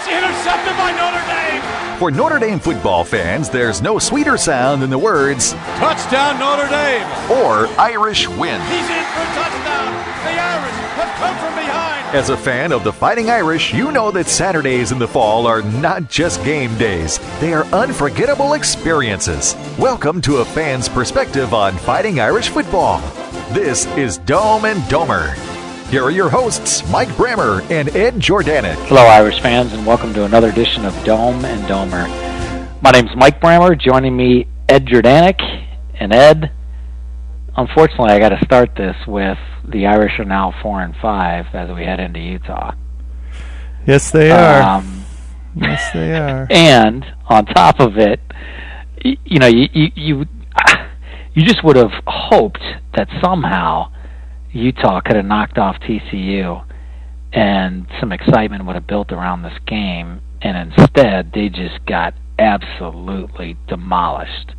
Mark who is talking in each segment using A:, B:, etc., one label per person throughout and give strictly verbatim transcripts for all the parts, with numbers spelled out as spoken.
A: intercepted by Notre Dame.
B: For Notre Dame football fans, there's no sweeter sound than the words,
A: touchdown Notre Dame,
B: or Irish win.
A: He's in for a touchdown. The Irish have come from behind.
B: As a fan of the Fighting Irish, you know that Saturdays in the fall are not just game days. They are unforgettable experiences. Welcome to a fan's perspective on Fighting Irish football. This is Dome and Domer. Here are your hosts, Mike Brammer and Ed Jordanek.
C: Hello, Irish fans, and welcome to another edition of Dome and Domer. My name's Mike Brammer. Joining me, Ed Jordanek. And Ed, unfortunately, I got to start this with the Irish are now four and five as we head into Utah.
D: Yes, they are.
C: Um,
D: yes, they are.
C: And on top of it, you, you know, you you you, you just would have hoped that somehow Utah could have knocked off T C U and some excitement would have built around this game, and instead they just got absolutely demolished.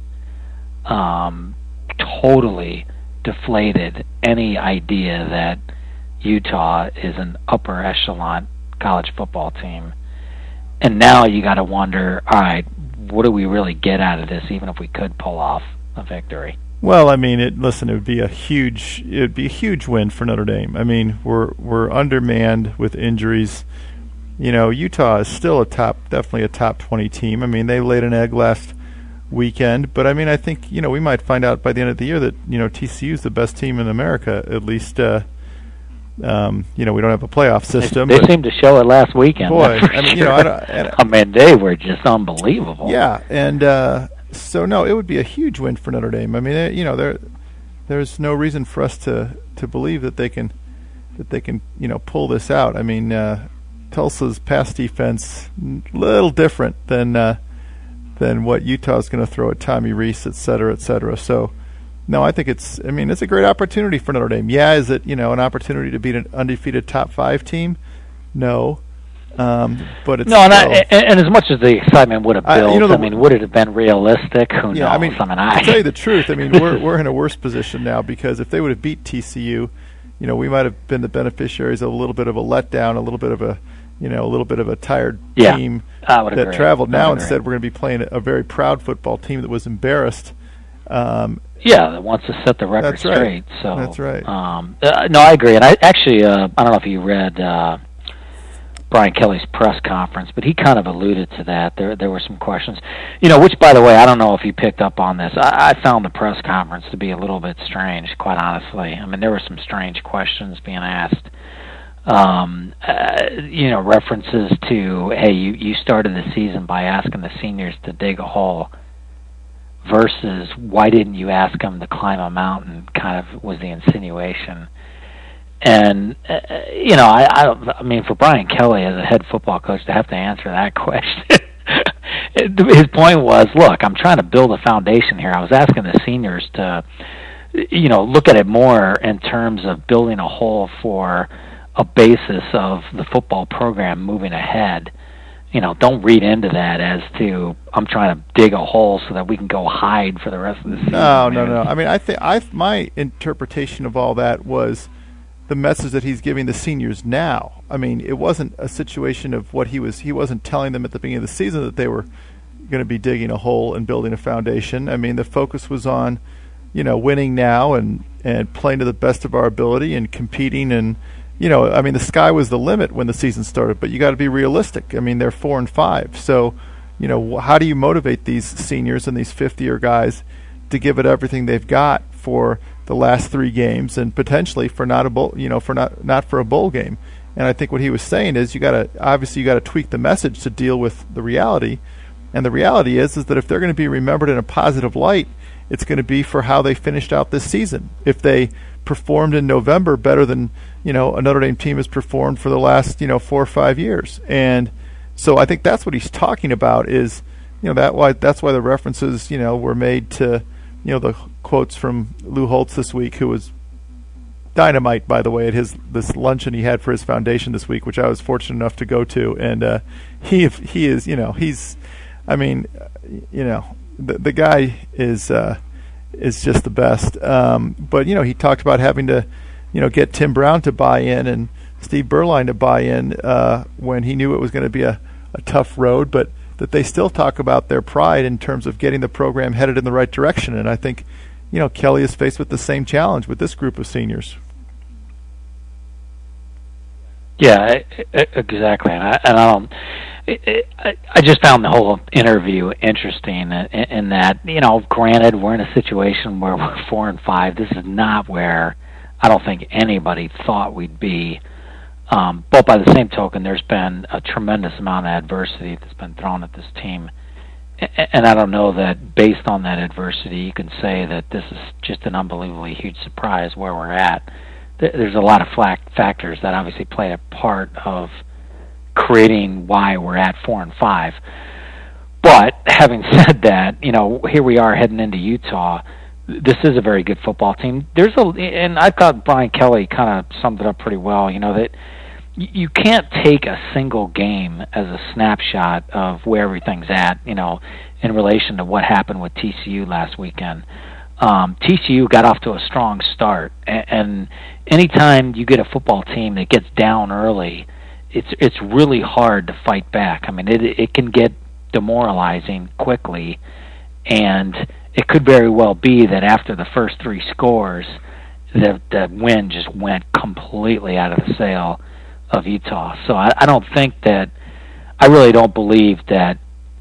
C: Um, totally deflated any idea that Utah is an upper echelon college football team. And now you got to wonder, all right, what do we really get out of this, even if we could pull off a victory?
D: Well, I mean, it, listen, it would be a huge, it would be a huge win for Notre Dame. I mean, we're we're undermanned with injuries. You know, Utah is still a top, definitely a top twenty team. I mean, they laid an egg last weekend, but I mean, I think, you know, we might find out by the end of the year that, you know, T C U is the best team in America. At least, uh, um, you know, we don't have a playoff system.
C: They, they seemed to show it last weekend.
D: Boy, I mean, you know, I, don't, and,
C: I mean, they were just unbelievable.
D: Yeah, and. Uh, So no, it would be a huge win for Notre Dame. I mean, they, you know, there, there's no reason for us to, to believe that they can, that they can, you know, pull this out. I mean, uh, Tulsa's pass defense a little different than uh, than what Utah's going to throw at Tommy Rees, et cetera, et cetera. So, no, I think it's. I mean, it's a great opportunity for Notre Dame. Yeah, is it, you know, an opportunity to beat an undefeated top five team? No. Um, but it's
C: no, and, I, and, and as much as the excitement would have built, I, you know, the, I mean, would it have been realistic? Who
D: yeah,
C: knows?
D: I mean,
C: I mean I,
D: to tell you the truth, I mean, we're we're in a worse position now because if they would have beat T C U, you know, we might have been the beneficiaries of a little bit of a letdown, a little bit of a, you know, a little bit of a tired
C: yeah,
D: team
C: I would
D: that
C: agree.
D: traveled. Now
C: agree.
D: instead, we're going to be playing a very proud football team that was embarrassed. Um,
C: yeah, that wants to set the record
D: that's right.
C: straight. So
D: that's right.
C: Um, uh, no, I agree, and I actually, uh, I don't know if you read. Uh, Brian Kelly's press conference, but he kind of alluded to that. There there were some questions. You know, which, by the way, I don't know if you picked up on this. I, I found the press conference to be a little bit strange, quite honestly. I mean, there were some strange questions being asked. Um, uh, you know, references to, hey, you, you started the season by asking the seniors to dig a hole versus why didn't you ask them to climb a mountain, kind of was the insinuation. And, uh, you know, I, I I mean, for Brian Kelly as a head football coach to have to answer that question, his point was, look, I'm trying to build a foundation here. I was asking the seniors to, you know, look at it more in terms of building a whole for a basis of the football program moving ahead. You know, don't read into that as to I'm trying to dig a hole so that we can go hide for the rest of the season.
D: No, no, no. I mean, I think I my interpretation of all that was the message that he's giving the seniors now. I mean, it wasn't a situation of what he was, he wasn't telling them at the beginning of the season that they were going to be digging a hole and building a foundation. I mean, the focus was on, you know, winning now and, and playing to the best of our ability and competing. And, you know, I mean, the sky was the limit when the season started, but you got to be realistic. I mean, they're four and five. So, you know, how do you motivate these seniors and these fifth year guys to give it everything they've got for the last three games and potentially for not a bowl, you know, for not not for a bowl game? And I think what he was saying is you got to obviously you got to tweak the message to deal with the reality. And the reality is is that if they're going to be remembered in a positive light, it's going to be for how they finished out this season. If they performed in November better than, you know, a Notre Dame team has performed for the last, you know, four or five years. And so I think that's what he's talking about is, you know, that why that's why the references, you know, were made to, you know, the quotes from Lou Holtz this week, who was dynamite, by the way, at his this luncheon he had for his foundation this week, which I was fortunate enough to go to. And uh, he he is, you know, he's, I mean, you know, the the guy is uh, is just the best. Um, but you know, he talked about having to, you know, get Tim Brown to buy in and Steve Berline to buy in uh, when he knew it was going to be a a tough road, but that they still talk about their pride in terms of getting the program headed in the right direction. And I think, you know, Kelly is faced with the same challenge with this group of seniors.
C: Yeah, exactly. And I, and I don't. It, it, I just found the whole interview interesting in, in that, you know, granted, we're in a situation where we're four and five. This is not where I don't think anybody thought we'd be. Um, but by the same token, there's been a tremendous amount of adversity that's been thrown at this team. And I don't know that based on that adversity, you can say that this is just an unbelievably huge surprise where we're at. There's a lot of factors that obviously play a part of creating why we're at four and five. But having said that, you know, here we are heading into Utah. This is a very good football team. There's a, and I thought Brian Kelly kind of summed it up pretty well. You know that you can't take a single game as a snapshot of where everything's at. You know, in relation to what happened with T C U last weekend. Um, T C U got off to a strong start, and, and anytime you get a football team that gets down early, it's it's really hard to fight back. I mean, it it can get demoralizing quickly, and it could very well be that after the first three scores, the the wind just went completely out of the sail of Utah. So I, I don't think that, I really don't believe that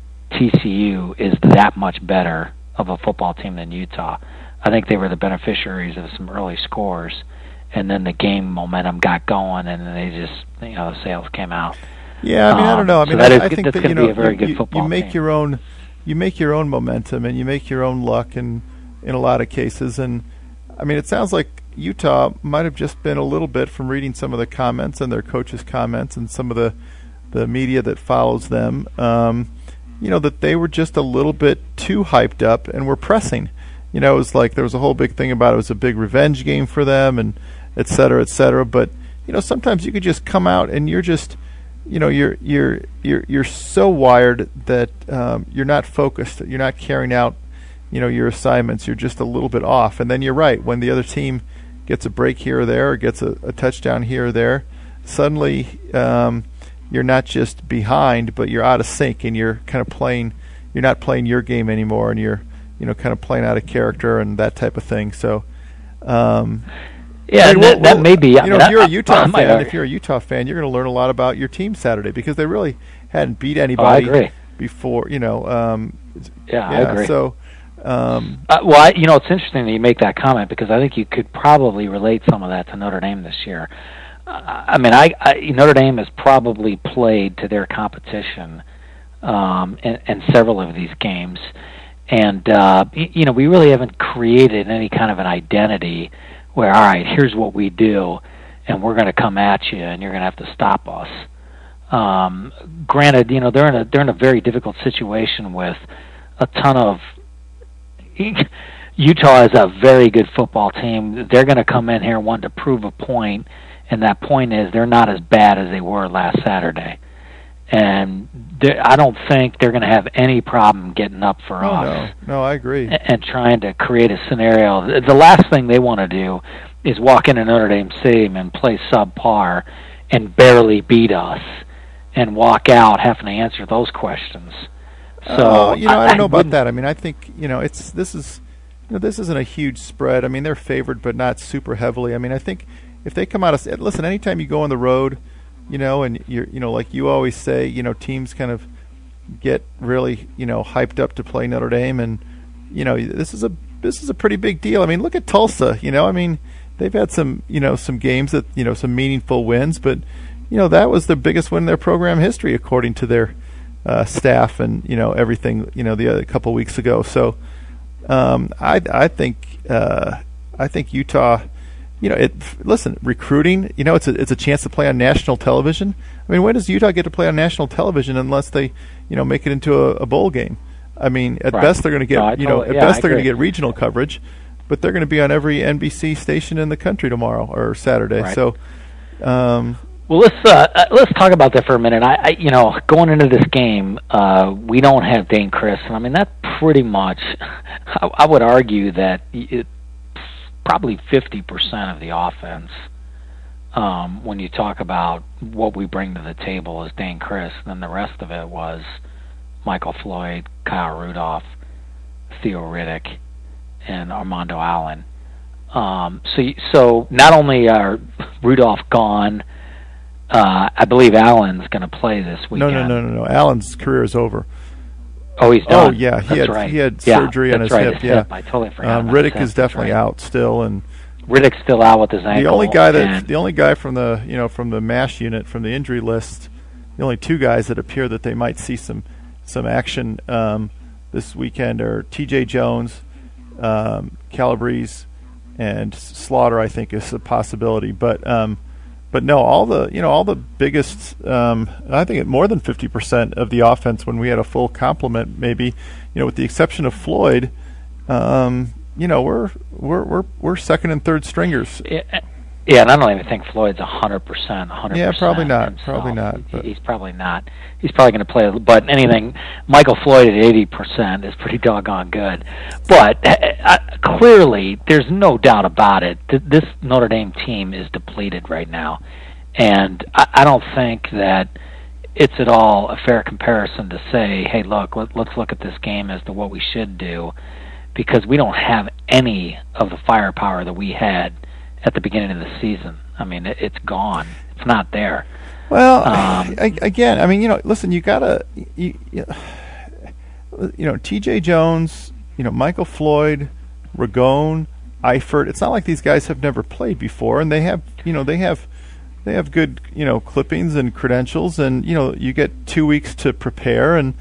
C: T C U is that much better of a football team than Utah. I think they were the beneficiaries of some early scores, and then the game momentum got going, and then they just, you know, the sails came out.
D: Yeah, I mean, um, I don't know. I mean,
C: so
D: I,
C: is,
D: I think that, you know, you, you make
C: team.
D: your own, you make your own momentum, and you make your own luck in in a lot of cases. And I mean, it sounds like Utah might have just been a little bit, from reading some of the comments and their coaches' comments and some of the the media that follows them. Um, you know, that they were just a little bit too hyped up and were pressing. You know, it was like there was a whole big thing about it was a big revenge game for them, and et cetera, et cetera. But, you know, sometimes you could just come out and you're just, you know, you're you're you're you're so wired that um, you're not focused. You're not carrying out, you know, your assignments. You're just a little bit off. And then you're right. When the other team gets a break here or there, or gets a, a touchdown here or there, suddenly um, you're not just behind, but you're out of sync, and you're kind of playing. You're not playing your game anymore, and you're, you know, kind of playing out of character and that type of thing. So, um,
C: yeah,
D: I mean,
C: that,
D: we'll,
C: that
D: we'll,
C: may be.
D: You
C: I
D: know,
C: mean,
D: if you're
C: I,
D: a Utah
C: I,
D: fan,
C: I,
D: if you're a Utah fan, you're going to learn a lot about your team Saturday, because they really hadn't beat anybody
C: oh, I agree.
D: before. You know, um,
C: yeah,
D: yeah,
C: I agree.
D: So, um,
C: uh, well, I, you know, it's interesting that you make that comment, because I think you could probably relate some of that to Notre Dame this year. I mean, I, I Notre Dame has probably played to their competition um, in, in several of these games, and uh, you know, we really haven't created any kind of an identity where, all right, here's what we do, and we're going to come at you, and you're going to have to stop us. Um, granted, you know, they're in a they're in a very difficult situation with a ton of. Utah is a very good football team. They're going to come in here wanting to prove a point. And that point is they're not as bad as they were last Saturday. And I don't think they're going to have any problem getting up for
D: oh,
C: us.
D: No, no, I agree.
C: And, and trying to create a scenario. The last thing they want to do is walk into Notre Dame Stadium and play subpar and barely beat us and walk out having to answer those questions. So
D: uh, you know, I, I don't know
C: I
D: about that. I mean, I think, you know, it's this is, you know, this isn't a huge spread. I mean, they're favored, but not super heavily. I mean, I think if they come out of, listen, anytime you go on the road, you know, and you're, you know, like you always say, you know, teams kind of get really, you know, hyped up to play Notre Dame, and you know, this is a this is a pretty big deal. I mean, look at Tulsa. You know, I mean, they've had some, you know, some games that, you know, some meaningful wins, but you know, that was the biggest win in their program history, according to their uh, staff and, you know, everything, you know, the other couple weeks ago. So um, I I think uh, I think Utah. You know, it. Listen, recruiting. You know, it's a it's a chance to play on national television. I mean, when does Utah get to play on national television unless they, you know, make it into a, a bowl game? I mean, at
C: right.
D: best they're going to get,
C: no,
D: you know,
C: totally,
D: at
C: yeah,
D: best
C: I
D: they're going to
C: agree.
D: get regional coverage, but they're going to be on every N B C station in the country tomorrow or Saturday.
C: Right.
D: So, um,
C: well, let's uh, let's talk about that for a minute. I, I you know, going into this game, uh, we don't have Dane Chris, and I mean that pretty much. I, I would argue that it. Probably fifty percent of the offense Um, when you talk about what we bring to the table as Dane Chris, then the rest of it was Michael Floyd, Kyle Rudolph, Theo Riddick, and Armando Allen. Um, so, so not only are Rudolph gone, uh, I believe Allen's going to play this weekend.
D: No, no, no, no, no. Allen's career is over.
C: Oh, he's done.
D: Oh, yeah, he
C: that's
D: had
C: right.
D: he had
C: yeah,
D: surgery on his
C: right,
D: hip.
C: his
D: yeah,
C: hip. I totally forgot.
D: Um,
C: about
D: Riddick
C: his
D: is
C: hip.
D: definitely
C: right.
D: out still, and
C: Riddick's still out with his ankle.
D: the only guy that
C: and
D: the only guy from the you know from the MASH unit from the injury list, the only two guys that appear that they might see some some action um, this weekend are T J Jones, um, Calabrese, and Slaughter. I think is a possibility, but um, but no, all the you know all the biggest. Um, I think at more than fifty percent of the offense when we had a full complement, maybe you know with the exception of Floyd. Um, You know, we're we're we're we're second and third stringers.
C: Yeah, yeah, and I don't even think Floyd's a hundred percent, a hundred percent.
D: Yeah, probably not.
C: Himself.
D: Probably not. But.
C: He's probably not. He's probably going to play. But anything, Michael Floyd at eighty percent is pretty doggone good. But uh, clearly, there's no doubt about it. Th- this Notre Dame team is depleted right now, and I, I don't think that it's at all a fair comparison to say, "Hey, look, let, let's look at this game as to what we should do." Because we don't have any of the firepower that we had at the beginning of the season. I mean, it, it's gone. It's not there.
D: Well,
C: um,
D: I, again, I mean, you know, listen, you gotta, you, you, you know, T J Jones, you know, Michael Floyd, Ragone, Eifert. It's not like these guys have never played before, and they have, you know, they have, they have good, you know, clippings and credentials, and you know, you get two weeks to prepare and.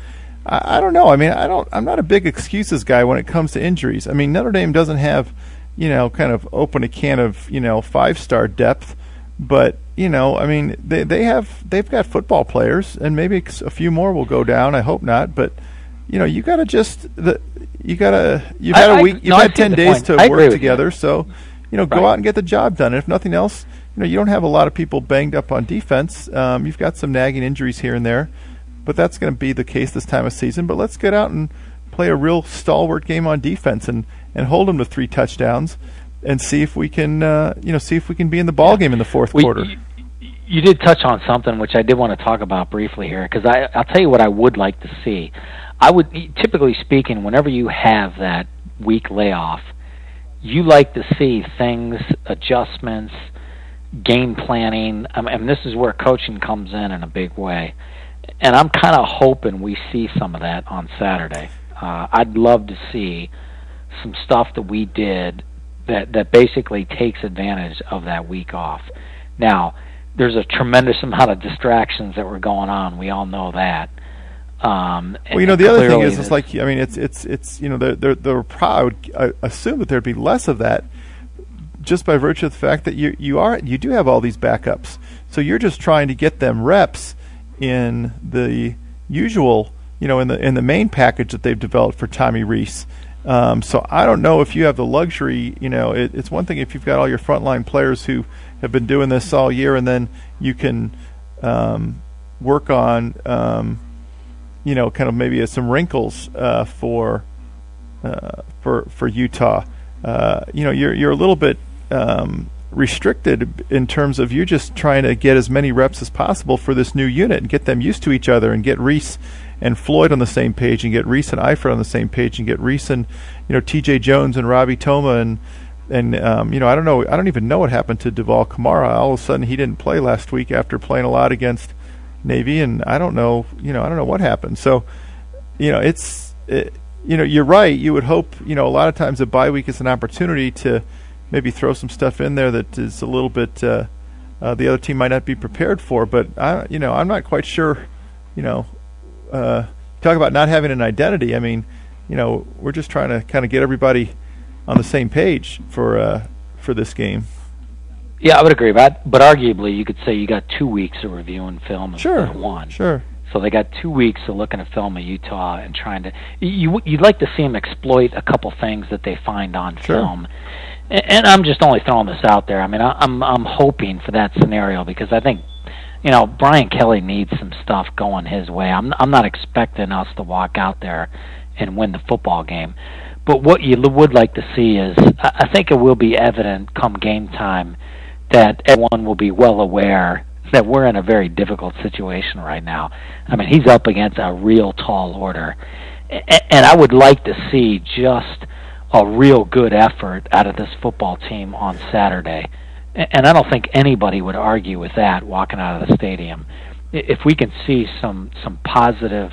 D: I don't know. I mean, I don't. I'm not a big excuses guy when it comes to injuries. I mean, Notre Dame doesn't have, you know, kind of open a can of, you know, five-star depth, but you know, I mean, they they have they've got football players, and maybe a few more will go down. I hope not, but you know, you got to just the you got to you've had
C: I,
D: a week,
C: I,
D: you've
C: no,
D: had ten days to work together,
C: you.
D: so you know, go
C: right.
D: out and get the job done. And if nothing else, you know, you don't have a lot of people banged up on defense. Um, you've got some nagging injuries here and there. But that's going to be the case this time of season. But let's get out and play a real stalwart game on defense and, and hold them to three touchdowns and see if we can uh, you know see if we can be in the ball yeah. game in the fourth
C: we,
D: quarter.
C: You, you did touch on something which I did want to talk about briefly here because I I'll tell you what I would like to see. I would typically speaking, whenever you have that week layoff, you like to see things, adjustments, game planning. I mean, this is where coaching comes in in a big way. And I'm kind of hoping we see some of that on Saturday. Uh, I'd love to see some stuff that we did that, that basically takes advantage of that week off. Now, there's a tremendous amount of distractions that were going on. We all know that. Um,
D: well, you know, the other thing is, it's like, I mean, it's, it's, it's, you know, they're, they're, they're proud. I assume that there'd be less of that just by virtue of the fact that you, you are, you do have all these backups. So you're just trying to get them reps in the usual, you know, in the in the main package that they've developed for Tommy Rees. Um, so I don't know if you have the luxury, you know, it, it's one thing if you've got all your frontline players who have been doing this all year and then you can um, work on, um, you know, kind of maybe some wrinkles uh, for uh, for for Utah. Uh, you know, you're you're a little bit um, restricted in terms of you're just trying to get as many reps as possible for this new unit and get them used to each other and get Rees and Floyd on the same page and get Rees and Eifert on the same page and get Rees and, you know, T J Jones and Robbie Toma and and um, you know, I don't know I don't even know what happened to Duval Kamara. All of a sudden he didn't play last week after playing a lot against Navy, and I don't know, you know, I don't know what happened. So, you know, it's it, you know, you're right. You would hope, you know, a lot of times a bye week is an opportunity to maybe throw some stuff in there that is a little bit uh, uh, the other team might not be prepared for. But I, you know, I'm not quite sure. You know, uh, talk about not having an identity. I mean, you know, we're just trying to kind of get everybody on the same page for uh, for this game.
C: Yeah, I would agree. But but arguably, you could say you got two weeks of reviewing film instead
D: sure,
C: of one.
D: Sure.
C: So they got two weeks of looking at film of Utah and trying to. You you'd like to see them exploit a couple things that they find on
D: sure.
C: film. And I'm just only throwing this out there. I mean, I'm I'm hoping for that scenario because I think, you know, Brian Kelly needs some stuff going his way. I'm I'm not expecting us to walk out there and win the football game, but what you would like to see is, I think it will be evident come game time that everyone will be well aware that we're in a very difficult situation right now. I mean, he's up against a real tall order. And I would like to see just a real good effort out of this football team on Saturday. And I don't think anybody would argue with that walking out of the stadium. If we can see some some positive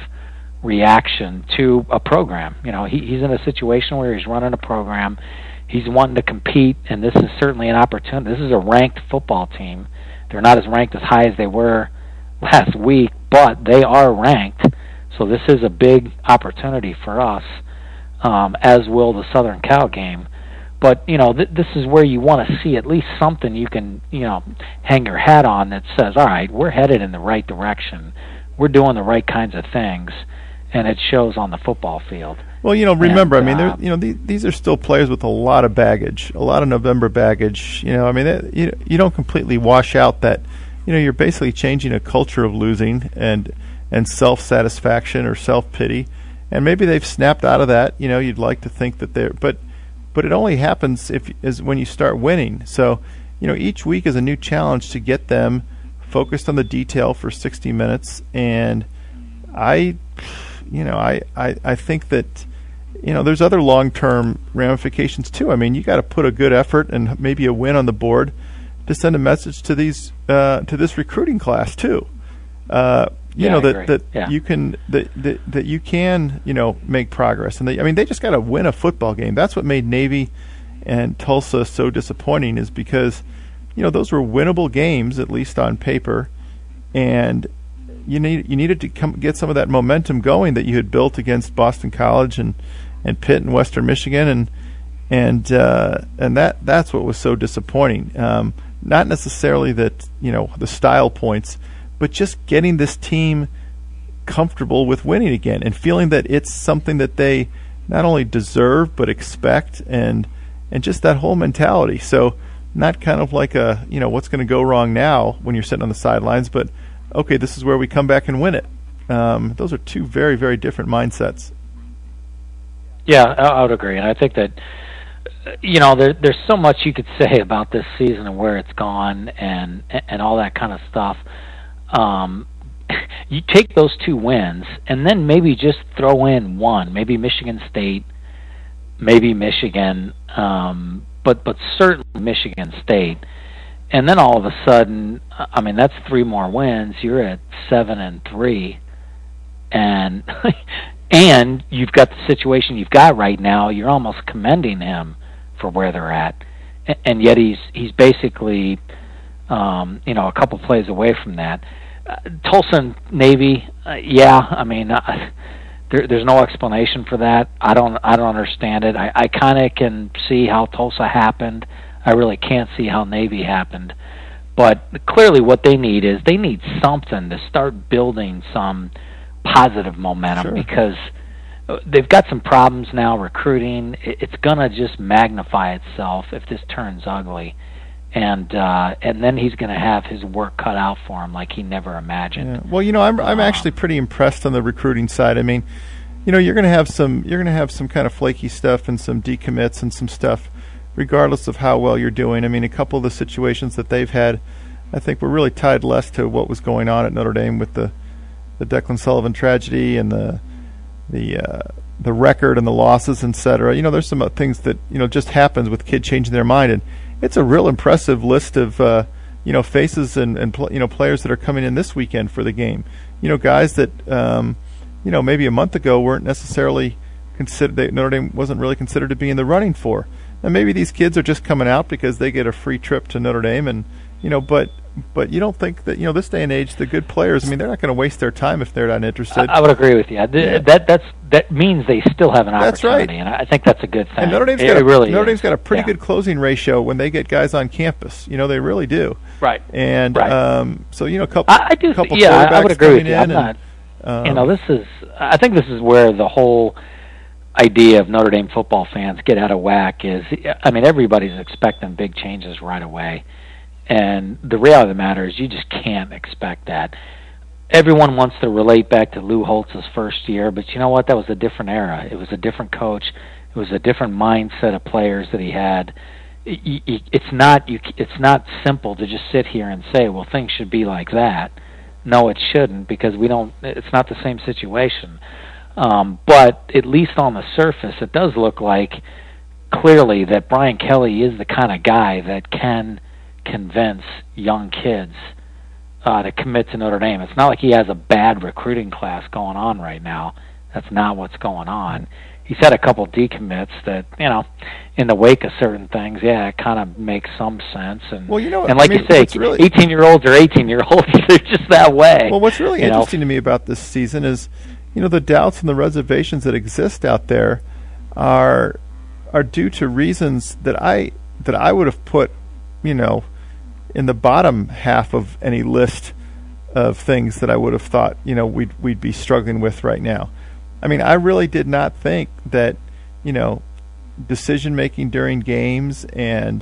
C: reaction to a program. You know, he, he's in a situation where he's running a program. He's wanting to compete, and this is certainly an opportunity. This is a ranked football team. They're not as ranked as high as they were last week, but they are ranked. So this is a big opportunity for us, um, as will the Southern Cal game. But, you know, th- this is where you want to see at least something you can, you know, hang your hat on that says, all right, we're headed in the right direction. We're doing the right kinds of things, and it shows on the football field.
D: Well, you know, remember,
C: and,
D: I mean,
C: uh,
D: you know, these, these are still players with a lot of baggage, a lot of November baggage. You know, I mean, they, you you don't completely wash out that, you know, you're basically changing a culture of losing and and self-satisfaction or self-pity, and maybe they've snapped out of that. You know, you'd like to think that they're, but but it only happens if is when you start winning. So, you know, each week is a new challenge to get them focused on the detail for sixty minutes, and I, you know, I I, I think that. You know, there's other long-term ramifications too. I mean, you got to put a good effort and maybe a win on the board to send a message to these uh, to this recruiting class too. Uh, you
C: yeah,
D: know
C: I
D: that
C: agree.
D: that
C: yeah.
D: you can that, that that you can you know make progress. And they, I mean, they just got to win a football game. That's what made Navy and Tulsa so disappointing, is because you know those were winnable games, at least on paper, and you need you needed to come get some of that momentum going that you had built against Boston College and. and Pitt and Western Michigan, and and uh, and that that's what was so disappointing. Um, not necessarily that you know the style points, but just getting this team comfortable with winning again and feeling that it's something that they not only deserve but expect, and and just that whole mentality. So not kind of like a you know what's going to go wrong now when you're sitting on the sidelines, but okay, this is where we come back and win it. Um, those are two very very different mindsets.
C: Yeah, I would agree, and I think that you know there, there's so much you could say about this season and where it's gone, and and all that kind of stuff. Um, you take those two wins, and then maybe just throw in one, maybe Michigan State, maybe Michigan, um, but but certainly Michigan State, and then all of a sudden, I mean, that's three more wins. You're at seven and three, and. And you've got the situation you've got right now. You're almost commending him for where they're at, and yet he's he's basically, um, you know, a couple plays away from that. Uh, Tulsa and Navy, uh, yeah, I mean, uh, there, there's no explanation for that. I don't I don't understand it. I, I kind of can see how Tulsa happened. I really can't see how Navy happened. But clearly, what they need is they need something to start building some positive momentum,
D: sure.
C: because they've got some problems now recruiting. It's going to just magnify itself if this turns ugly, and uh, and then he's going to have his work cut out for him like he never imagined.
D: Yeah. Well, you know, I'm I'm
C: um,
D: actually pretty impressed on the recruiting side. I mean, you know, you're going to have some you're going to have some kind of flaky stuff and some decommits and some stuff, regardless of how well you're doing. I mean, a couple of the situations that they've had, I think, were really tied less to what was going on at Notre Dame with the. the Declan Sullivan tragedy and the the uh, the record and the losses, et cetera. You know, there's some uh, things that you know just happens with kid changing their mind, and it's a real impressive list of uh, you know faces and and pl- you know players that are coming in this weekend for the game. You know, guys that um, you know maybe a month ago weren't necessarily considered. They, Notre Dame wasn't really considered to be in the running for. And maybe these kids are just coming out because they get a free trip to Notre Dame, and you know, but. But you don't think that, you know, this day and age, the good players, I mean, they're not going to waste their time if they're not interested.
C: I, I would agree with you.
D: Yeah.
C: That that's that means they still have an
D: That's
C: opportunity,
D: right.
C: and I think that's a good thing.
D: And Notre Dame's
C: it,
D: got a,
C: it really
D: Notre
C: is.
D: Dame's got a pretty
C: yeah.
D: good closing ratio when they get guys on campus. You know, they really do.
C: Right.
D: And
C: right.
D: Um, so, you know, a couple
C: I, I do.
D: couple
C: Yeah, I, I would agree with you. I'm
D: and,
C: not.
D: Um,
C: you know, this is. I think this is where the whole idea of Notre Dame football fans get out of whack. Is I mean, everybody's expecting big changes right away. And the reality of the matter is you just can't expect that. Everyone wants to relate back to Lou Holtz's first year, but you know what? That was a different era. It was a different coach. It was a different mindset of players that he had. it's not you. It's not simple to just sit here and say, well, things should be like that. No, it shouldn't, because we don't. It's not the same situation. Um, but at least on the surface, it does look like clearly that Brian Kelly is the kind of guy that can convince young kids uh, to commit to Notre Dame. It's not like he has a bad recruiting class going on right now. That's not what's going on. He's had a couple decommits that, you know, in the wake of certain things, yeah, it kind of makes some sense. And
D: well, you know,
C: and like
D: I mean,
C: you say,
D: really,
C: eighteen-year-olds are eighteen-year-olds. They're just that way.
D: Well, what's really
C: you
D: interesting
C: know?
D: to me about this season is, you know, the doubts and the reservations that exist out there are are due to reasons that I that I would have put, you know, in the bottom half of any list of things that I would have thought, you know, we'd we'd be struggling with right now. I mean, I really did not think that, you know, decision making during games and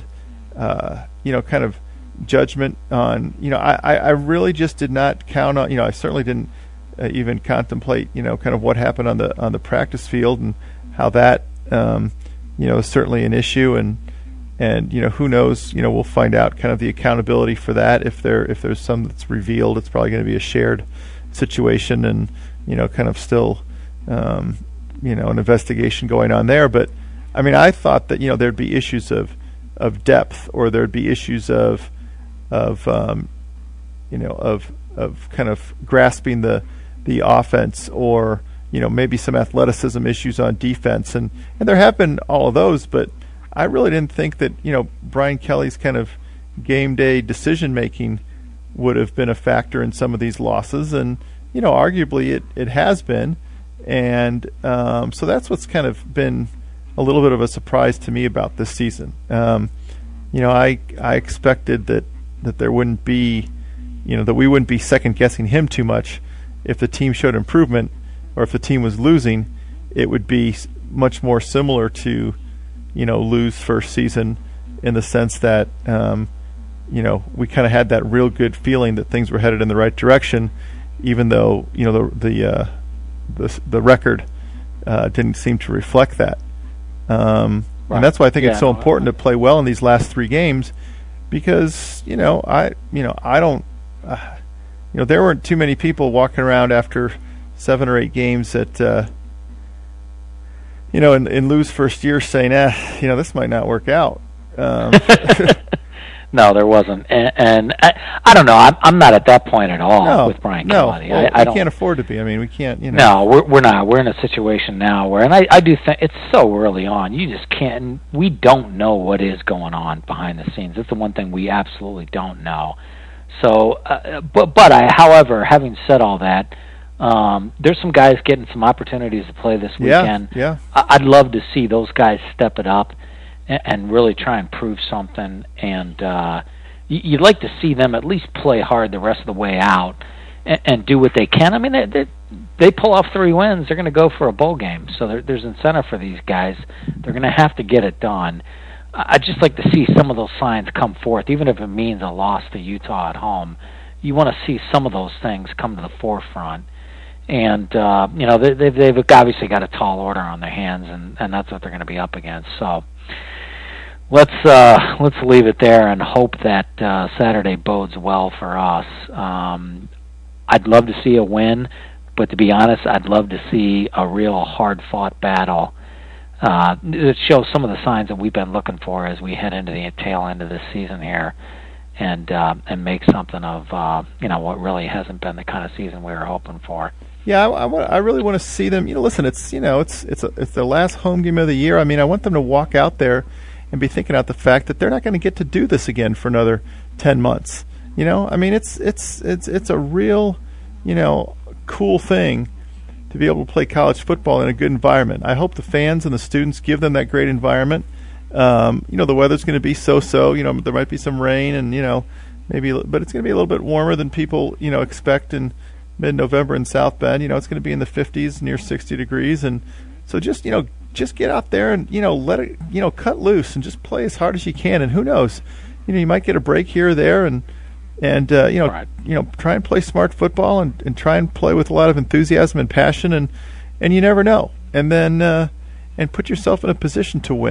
D: uh, you know, kind of judgment on, you know, I, I really just did not count on, you know, I certainly didn't uh, even contemplate, you know, kind of what happened on the on the practice field and how that, um, you know, is certainly an issue, and and you know, who knows, you know, we'll find out kind of the accountability for that. If there if there's some that's revealed, it's probably going to be a shared situation, and you know, kind of still, um, you know, an investigation going on there. But I mean, I thought that, you know, there'd be issues of of depth, or there'd be issues of of um, you know, of of kind of grasping the the offense, or you know, maybe some athleticism issues on defense, and and there have been all of those, but I really didn't think that, you know, Brian Kelly's kind of game day decision making would have been a factor in some of these losses, and you know, arguably it it has been, and um, so that's what's kind of been a little bit of a surprise to me about this season. Um, you know, I I expected that that there wouldn't be, you know, that we wouldn't be second guessing him too much if the team showed improvement, or if the team was losing, it would be much more similar to, you know, Lou's first season, in the sense that, um, you know, we kind of had that real good feeling that things were headed in the right direction, even though, you know, the the uh, the, the record uh, didn't seem to reflect that. Um, right. And that's why I think yeah, it's so no, important to play well in these last three games, because, you know, I you know I don't, uh, you know, there weren't too many people walking around after seven or eight games that, uh, you know, in, in Lou's first year saying, eh, you know, this might not work out. Um,
C: no, there wasn't. And, and I, I don't know. I'm, I'm not at that point at all
D: no,
C: with Brian
D: no,
C: Kelly.
D: Well,
C: I, I
D: we
C: don't,
D: can't afford to be. I mean, we can't, you know.
C: No, we're, we're not. We're in a situation now where, and I, I do think it's so early on, you just can't, we don't know what is going on behind the scenes. That's the one thing we absolutely don't know. So, uh, but, but I, however, having said all that, Um, there's some guys getting some opportunities to play this weekend.
D: Yeah, yeah.
C: I'd love to see those guys step it up and, and really try and prove something. And uh, you'd like to see them at least play hard the rest of the way out and, and do what they can. I mean, they, they, they pull off three wins, they're going to go for a bowl game. So there, there's incentive for these guys. They're going to have to get it done. I'd just like to see some of those signs come forth, even if it means a loss to Utah at home. You want to see some of those things come to the forefront. And, uh, you know, they, they've, they've obviously got a tall order on their hands, and, and that's what they're going to be up against. So let's uh, let's leave it there and hope that uh, Saturday bodes well for us. Um, I'd love to see a win, but to be honest, I'd love to see a real hard-fought battle uh, that shows some of the signs that we've been looking for as we head into the tail end of this season here, and uh, and make something of, uh, you know, what really hasn't been the kind of season we were hoping for.
D: Yeah, I, I, want, I really want to see them. You know, listen, it's you know, it's it's a, it's their last home game of the year. I mean, I want them to walk out there and be thinking about the fact that they're not going to get to do this again for another ten months. You know, I mean, it's it's it's it's a real, you know, cool thing to be able to play college football in a good environment. I hope the fans and the students give them that great environment. Um, you know, the weather's going to be so-so. You know, there might be some rain, and you know, maybe, but it's going to be a little bit warmer than people, you know, expect in mid-November in South Bend. You know, it's going to be in the fifties, near sixty degrees, and so just, you know, just get out there and, you know, let it, you know, cut loose and just play as hard as you can. And who knows, you know, you might get a break here or there, and and uh, you know, right. you know, try and play smart football, and, and try and play with a lot of enthusiasm and passion, and and you never know. And then uh, and put yourself in a position to win.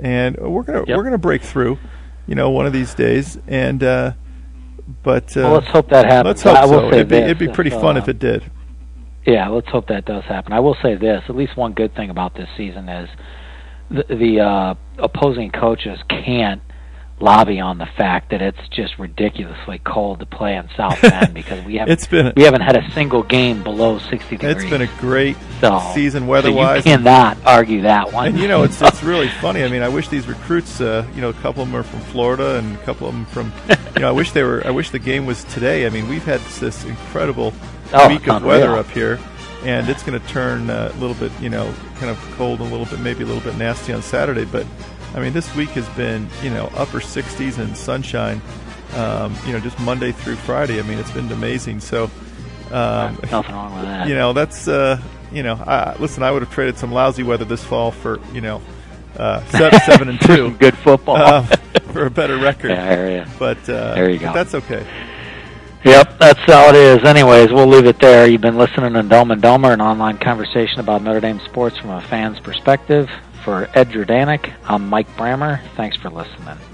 D: and we're gonna
C: yep.
D: we're gonna break through, you know, one of these days. And uh, but uh,
C: well, let's hope that happens.
D: Let's hope
C: I will
D: so.
C: Say
D: it'd be
C: this,
D: it'd be pretty
C: if,
D: fun
C: uh,
D: if it did.
C: Yeah, let's hope that does happen. I will say this: at least one good thing about this season is the, the uh, opposing coaches can't lobby on the fact that it's just ridiculously cold to play in South Bend because we haven't
D: it's been a,
C: we haven't had a single game below sixty degrees.
D: It's been a great
C: so,
D: season weather-wise.
C: So you cannot argue that one.
D: And you know, it's it's really funny. I mean, I wish these recruits, uh, you know, a couple of them are from Florida and a couple of them from, you know, I wish they were. I wish the game was today. I mean, we've had this incredible
C: oh,
D: week of
C: unreal.
D: weather up here, and it's going to turn uh, a little bit, you know, kind of cold and a little bit, maybe a little bit nasty on Saturday, but. I mean, this week has been, you know, upper sixties and sunshine, um, you know, just Monday through Friday. I mean, it's been amazing. So, um,
C: nothing wrong with that.
D: You know, that's, uh, you know, I, listen, I would have traded some lousy weather this fall for, you know, uh, seven, seven and two.
C: Good football.
D: Uh, for a better record.
C: Yeah, I hear you.
D: But, uh,
C: there you go.
D: But that's okay.
C: Yep, that's how it is. Anyways, we'll leave it there. You've been listening to Dome and Domer, an online conversation about Notre Dame sports from a fan's perspective. For Ed Jordanek, I'm Mike Brammer. Thanks for listening.